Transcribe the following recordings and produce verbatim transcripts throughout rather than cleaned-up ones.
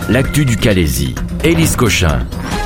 l'actu du Calaisis. Élise Cochin.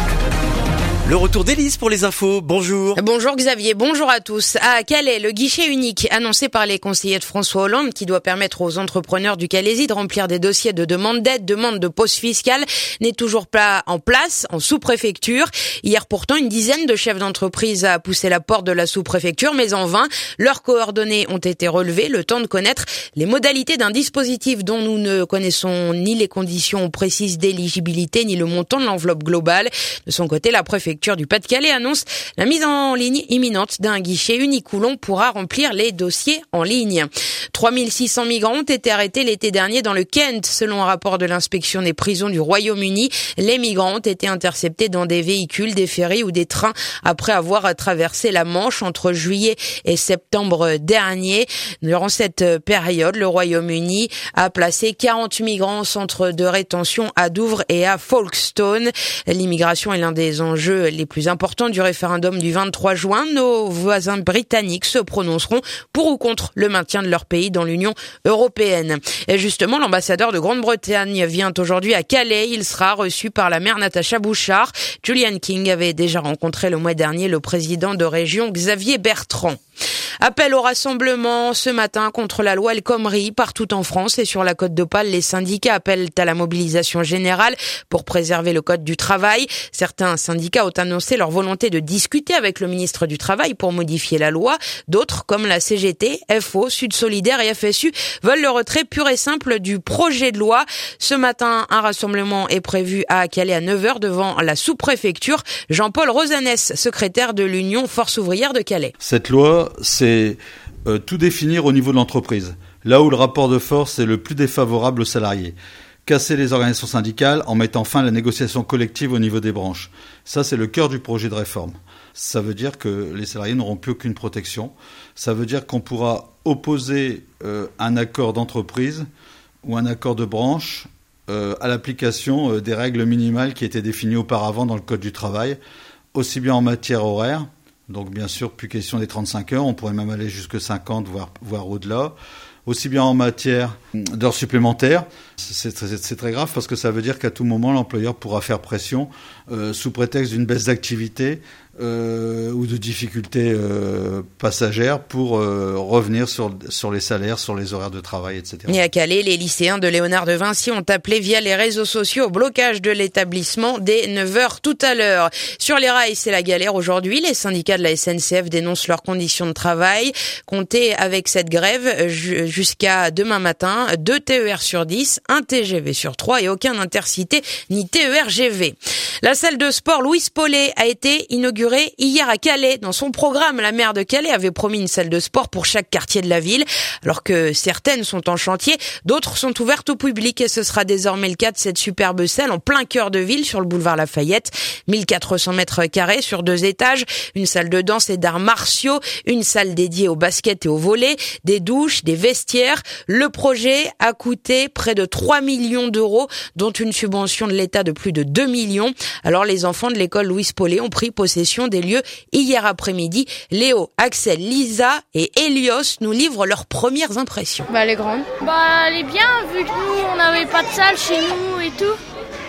Le retour d'Élise pour les infos. Bonjour. Bonjour Xavier, bonjour à tous. À Calais, le guichet unique annoncé par les conseillers de François Hollande qui doit permettre aux entrepreneurs du Calaisis de remplir des dossiers de demande d'aide, demande de pause fiscale n'est toujours pas en place en sous-préfecture. Hier pourtant, une dizaine de chefs d'entreprise a poussé la porte de la sous-préfecture, mais en vain. Leurs coordonnées ont été relevées, le temps de connaître les modalités d'un dispositif dont nous ne connaissons ni les conditions précises d'éligibilité ni le montant de l'enveloppe globale. De son côté, la préfecture du Pas-de-Calais annonce la mise en ligne imminente d'un guichet unique où l'on pourra remplir les dossiers en ligne. trois mille six cents migrants ont été arrêtés l'été dernier dans le Kent. Selon un rapport de l'inspection des prisons du Royaume-Uni, les migrants ont été interceptés dans des véhicules, des ferries ou des trains après avoir traversé la Manche entre juillet et septembre dernier. Durant cette période, le Royaume-Uni a placé quarante migrants au centre de rétention à Douvres et à Folkestone. L'immigration est l'un des enjeux les plus importants du référendum du vingt-trois juin. Nos voisins britanniques se prononceront pour ou contre le maintien de leur pays dans l'Union européenne. Et justement, l'ambassadeur de Grande-Bretagne vient aujourd'hui à Calais. Il sera reçu par la maire Natacha Bouchard. Julian King avait déjà rencontré le mois dernier le président de région Xavier Bertrand. Appel au rassemblement ce matin contre la loi El Khomri partout en France et sur la Côte d'Opale. Les syndicats appellent à la mobilisation générale pour préserver le code du travail. Certains syndicats ont annoncé leur volonté de discuter avec le ministre du Travail pour modifier la loi. D'autres, comme la C G T, F O, Sud Solidaire et F S U, veulent le retrait pur et simple du projet de loi. Ce matin, un rassemblement est prévu à Calais à neuf heures devant la sous-préfecture. Jean-Paul Rosanès, secrétaire de l'Union Force Ouvrière de Calais. Cette loi, c'est C'est euh, tout définir au niveau de l'entreprise, là où le rapport de force est le plus défavorable aux salariés. Casser les organisations syndicales en mettant fin à la négociation collective au niveau des branches. Ça, c'est le cœur du projet de réforme. Ça veut dire que les salariés n'auront plus aucune protection. Ça veut dire qu'on pourra opposer euh, un accord d'entreprise ou un accord de branche euh, à l'application euh, des règles minimales qui étaient définies auparavant dans le Code du travail, aussi bien en matière horaire. Donc bien sûr, plus question des trente-cinq heures, on pourrait même aller jusque cinquante, voire, voire au-delà. Aussi bien en matière d'heures supplémentaires, c'est très, c'est très grave parce que ça veut dire qu'à tout moment, l'employeur pourra faire pression euh, sous prétexte d'une baisse d'activité euh, ou de difficultés euh, passagères pour euh, revenir sur, sur les salaires, sur les horaires de travail, et cetera. Et à Calais, les lycéens de Léonard de Vinci ont appelé via les réseaux sociaux au blocage de l'établissement dès neuf heures tout à l'heure. Sur les rails, c'est la galère aujourd'hui. Les syndicats de la S N C F dénoncent leurs conditions de travail. Comptez avec cette grève jusqu'à demain matin, deux T E R sur dix, un T G V sur trois et aucun intercité ni T E R G V. La salle de sport Louis Paulet a été inaugurée hier à Calais. Dans son programme, la maire de Calais avait promis une salle de sport pour chaque quartier de la ville. Alors que certaines sont en chantier, d'autres sont ouvertes au public et ce sera désormais le cas de cette superbe salle en plein cœur de ville sur le boulevard Lafayette. mille quatre cents mètres carrés sur deux étages, une salle de danse et d'arts martiaux, une salle dédiée au basket et au volley, des douches, des vestiaires. Le projet a coûté près de trois millions d'euros, dont une subvention de l'État de plus de deux millions. Alors les enfants de l'école Louis Paulet ont pris possession des lieux hier après-midi. Léo, Axel, Lisa et Elios nous livrent leurs premières impressions. Bah elle est grande. Bah elle est bien vu que nous on n'avait pas de salle chez nous et tout.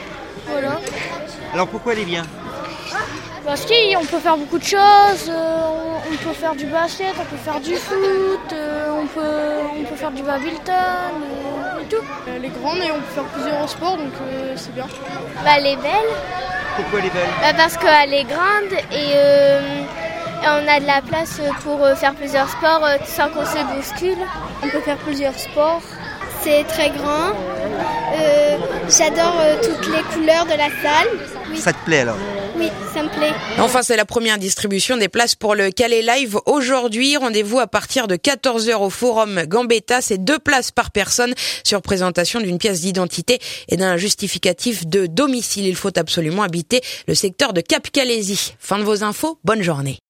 Voilà. Alors pourquoi elle est bien ? Parce qu'on peut faire beaucoup de choses, euh, on, on peut faire du basket, on peut faire du foot, euh, on, peut, on peut faire du badminton euh, et tout. Elle est grande et on peut faire plusieurs sports donc euh, c'est bien. Bah elle est belle. Pourquoi elle est belle ? Bah parce qu'elle est grande et, euh, et on a de la place pour euh, faire plusieurs sports euh, sans qu'on se bouscule. On peut faire plusieurs sports. C'est très grand. Euh, j'adore euh, toutes les couleurs de la salle. Oui. Ça te plaît alors ? Oui, ça me plaît. Enfin, c'est la première distribution des places pour le Calais Live aujourd'hui. Rendez-vous à partir de quatorze heures au Forum Gambetta. C'est deux places par personne sur présentation d'une pièce d'identité et d'un justificatif de domicile. Il faut absolument habiter le secteur de Cap-Calaisis. Fin de vos infos. Bonne journée.